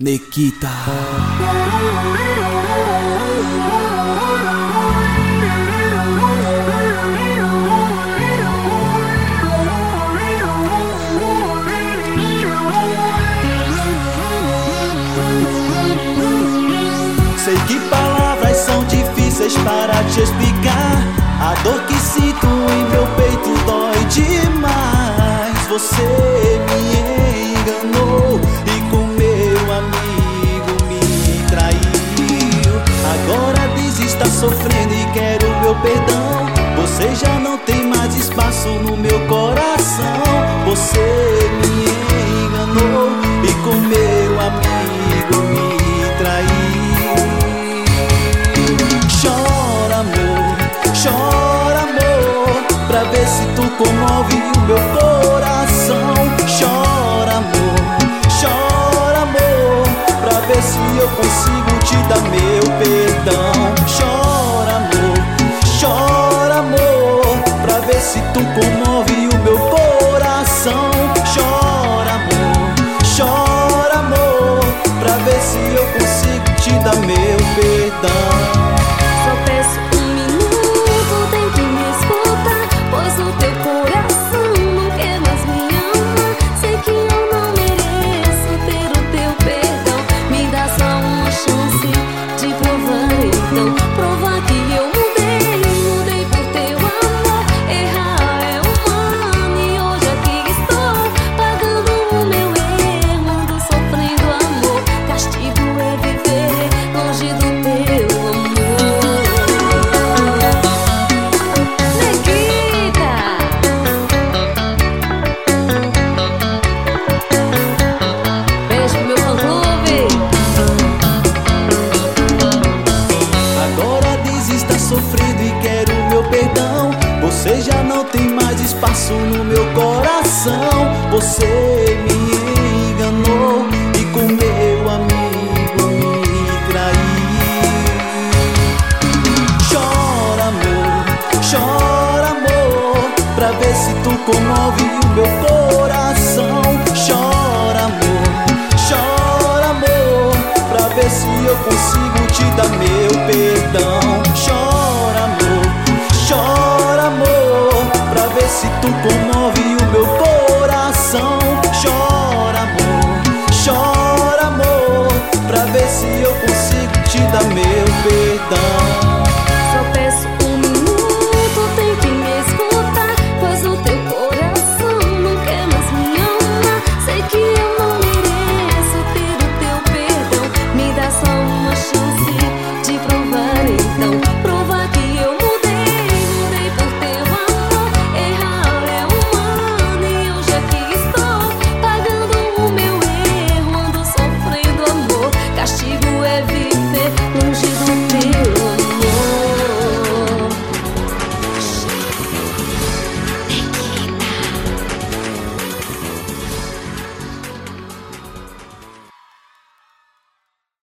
Nikita. Sei que palavras são difíceis para te explicar. A dor que sinto em meu peito dói demais. Você me enganou e com meu amigo me traiu. Agora diz estar sofrendo e quero meu perdão. Você já não tem mais espaço no meu coração. Você me enganou e com meu amigo me traiu. Chora amor, pra ver se tu comove o meu coração. Chora amor, pra ver se eu consigo te dar meu perdão. Chora amor, pra ver se tu comove o meu coração. Chora amor, pra ver se eu consigo te dar meu perdão. Só peço um minuto, tem que me escutar, pois o teu coração não quer mais me amar. Sei que eu não mereço ter o teu perdão. Me dá só uma chance de provar então. Provar que eu mudei por teu amor. Errar é humano e hoje aqui estou, pagando o meu erro, ando sofrendo amor. Castigo é viver longe do teu amor. Sofrendo e quero meu perdão. Você já não tem mais espaço no meu coração. Você me enganou e com meu amigo me traiu. Chora amor, pra ver se tu comove o meu coração. Chora amor, pra ver se eu consigo te dar meu perdão. Chora amor, pra ver se tu comove